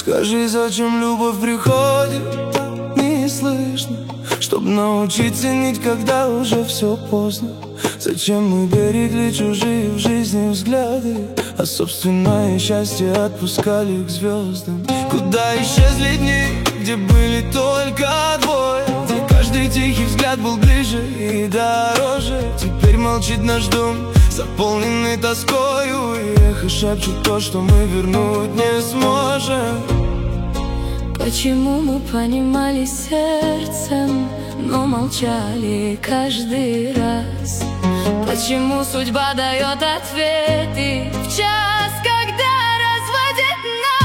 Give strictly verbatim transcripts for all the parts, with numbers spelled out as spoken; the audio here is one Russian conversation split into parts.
Скажи, зачем любовь приходит не слышно, чтоб научить ценить, когда уже все поздно. Зачем мы берегли чужие в жизни взгляды, а собственное счастье отпускали к звездам? Куда исчезли дни, где были только двое, где каждый тихий взгляд был ближе и дороже? Теперь молчит наш дом, заполненный тоскою, и эхо шепчет то, что мы вернуть не сможем. Почему мы понимали сердцем, но молчали каждый раз? Почему судьба дает ответы в час, когда разводит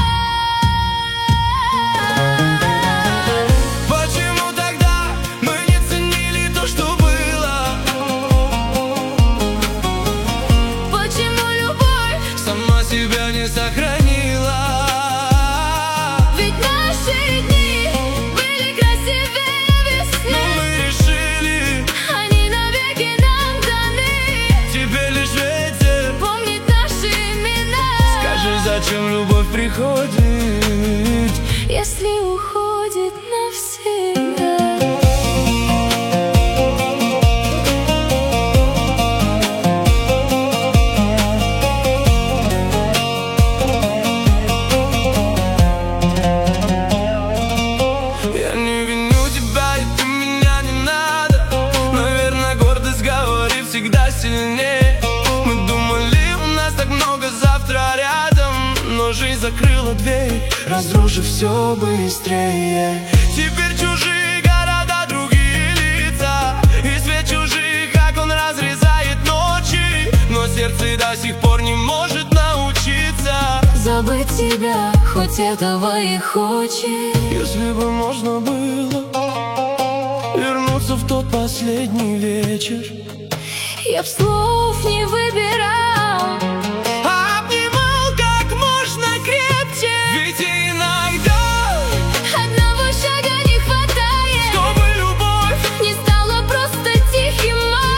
нас? Почему тогда мы не ценили то, что было? Почему любовь сама себя не сохранила? Ведь наши дни были красивее весны, Но мы решили, они навеки нам даны. теперь лишь ветер Помнит наши имена. Скажи, зачем любовь приходит, если уходит навсегда? Я не виню тебя, и ты меня не надо. Наверное, гордость говорит всегда сильнее. Мы думали, у нас так много завтра рядом, но жизнь закрыла дверь, разрушив все быстрее. Теперь чужие города, другие лица, и свет чужих окон разрезает ночи, но сердце до сих пор не может научиться Забыть тебя, хоть этого и хочет. Если бы можно было вернуться в тот последний вечер, Я б слов не выбирал, а обнимал как можно крепче. Ведь иногда одного шага не хватает, чтобы любовь не стала просто тихим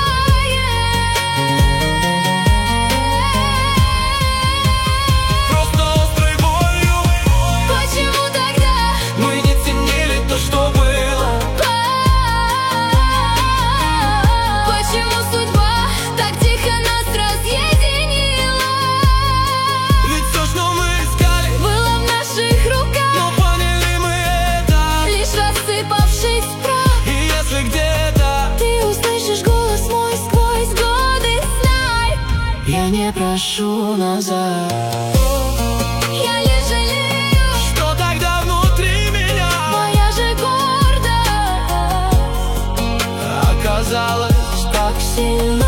маем. просто острой болью. Почему тогда Мы не ценили то, что было. Почему судьба так тихо нас разъединила? Ведь все, что мы искали, Было в наших но руках, поняли мы это. лишь рассыпавшись в прах. И если где-то Ты услышишь голос мой сквозь годы, знай, я не прошу назад, я лишь жалею, что тогда внутри меня моя же гордость оказалось так сильно.